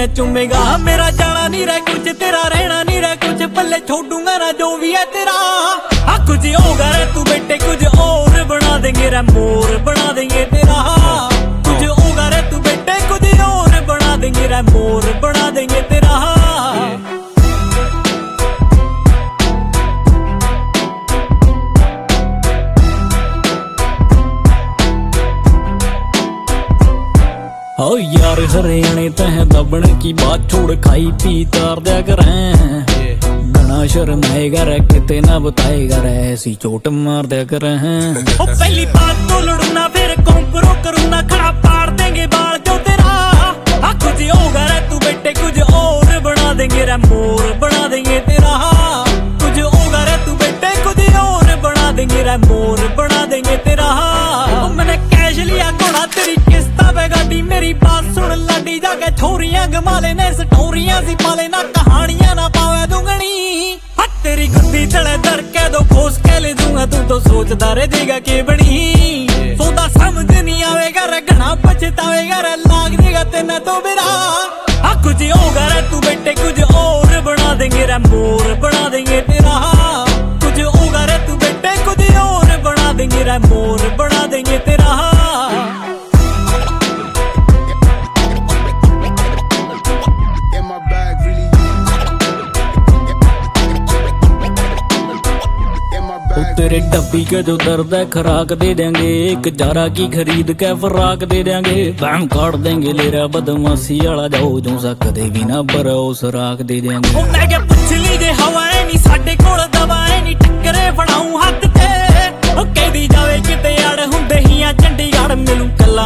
मैं चूमेगा। मेरा जाना नहीं रह कुछ, तेरा रहना नहीं रह कुछ, पल्ले छोड़ूंगा ना जो भी है तेरा। कुछ होगा रे तू बेटे कुछ और बना देंगे रे, मोर बना देंगे तेरा। कुछ होगा रे तू बेटे कुछ और बना देंगे रे, मोर बना देंगे तेरा। ओ यार हरियाणे तह दबण की बात छोड़, खाई पी तार दिया करें। घना शर्माएगा रे किते ना बताएगा रे, ऐसी चोट मार दिया करें। ओ पहली बात तो लड़ूना फिर कॉम्प्रो करूंगा, खड़ा पाड़ देंगे बाल जो तेरा। कुछ होगा रे तू बेटे कुछ और बना देंगे रे, मोर बना देंगे तेरा। कुछ होगा रे तू बेटे कुछ और बना देंगे रे, मोर बना देंगे तेरा। मैंने कैश लिया घोड़ा तेरी किस्ता पे गाड़ी, मेरी बात सुन लाडी जाके छोरियां गमा लेने स्टोरियां सी पाले ना, कहानियां ना पावे दुगनी। तेरी गुद्दी चढ़े दर के दो खोस के ले दूंगा, तू तो सोचदा रह देगा के बनी। सोदा समझ नहीं आवेगा रे, घना पछतावेगा रे, लाग देगा तेना तो मेरा। कुछ होगा रे तू बेटे कुछ और बना देंगे रे, मोर बना देंगे तेरा। कुछ होगा रे तू बेटे कुछ और बना देंगे रे, मोर बना देंगे तेरा। तेरे डब्बी के जो दर्द है खराक दे देंगे, एक जारा की खरीद के फराक दे देंगे। बैंग काट देंगे लेरा बदमाशी वाला, जाओ जो सा कदे भी ना बरो सराक दे देंगे। ओ मैं क्या पुछ लीजे हवाएं नी साडे कोल दवाएं नी, टक्करे बनाऊं हद ते। ओ कहदी जावे किते यार हुंदे हियां चंडीगढ़, मिलूं कला